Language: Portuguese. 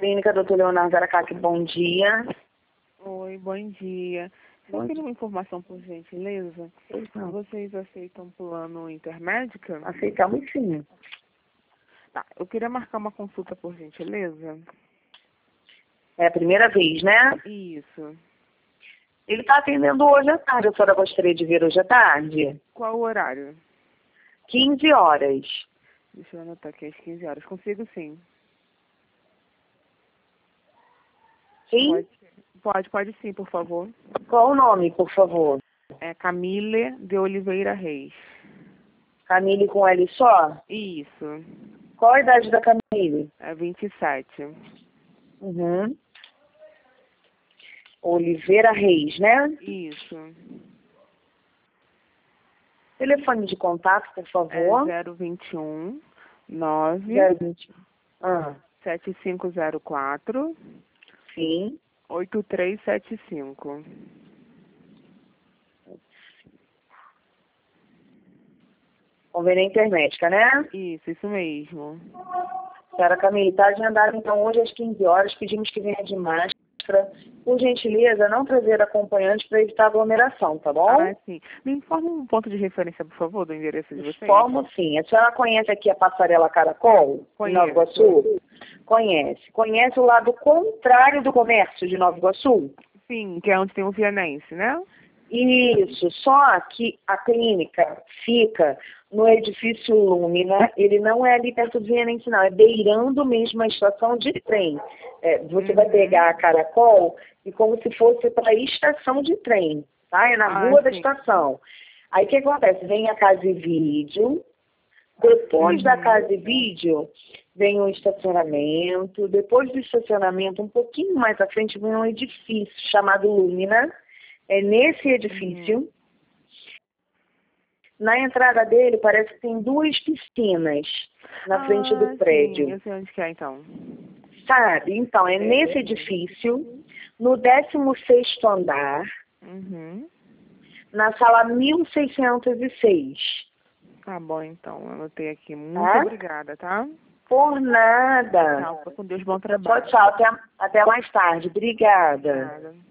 Clínica Dr. Leonardo Aracaque, bom dia. Oi, bom dia. Eu queria uma informação, por gentileza. Não. Vocês aceitam plano intermédica? Aceitamos sim. Tá, eu queria marcar uma consulta, por gentileza. É a primeira vez, né? Isso. Ele está atendendo hoje à tarde. A senhora gostaria de ver hoje à tarde? Qual o horário? 15 horas. Deixa eu anotar aqui às 15 horas. Consigo sim. Sim? Pode sim, por favor. Qual o nome, por favor? É Camille de Oliveira Reis. Camille com L só? Isso. Qual a idade da Camille? É 27. Uhum. Oliveira Reis, né? Isso. Telefone de contato, por favor. É 021 9 020. Ah, 7504 sim. 8375. Convênio intermédica, né? Isso mesmo. Senhora Camille, está agendado então hoje às 15 horas. Pedimos que venha de máscara. Por gentileza, não trazer acompanhante para evitar aglomeração, tá bom? Ah, sim. Me informa um ponto de referência, por favor, do endereço de vocês. Informo sim. A senhora conhece aqui a Passarela Caracol, em Nova Iguaçu? Conhece. Conhece o lado contrário do comércio de Nova Iguaçu? Sim, que é onde tem o Vianense, né? Isso, só que a clínica fica no edifício Lúmina, ele não é ali perto do Vianense, não, é beirando mesmo a estação de trem. Você vai pegar a Caracol e como se fosse para a estação de trem, tá? É na rua da estação. Aí o que acontece? Vem a Casa e Vídeo, depois da Casa e Vídeo vem o estacionamento, depois do estacionamento, um pouquinho mais à frente, vem um edifício chamado Lúmina. É nesse edifício. Na entrada dele, parece que tem 2 piscinas na frente do prédio. Sim, eu sei onde que é, então. Sabe? Então, é nesse edifício, no 16º andar, na sala 1606. Tá bom, então. Eu anotei aqui. Muito obrigada, tá? Por nada. Tchau. Com Deus, bom trabalho. Tchau, tchau. Até mais tarde. Obrigada. Obrigada.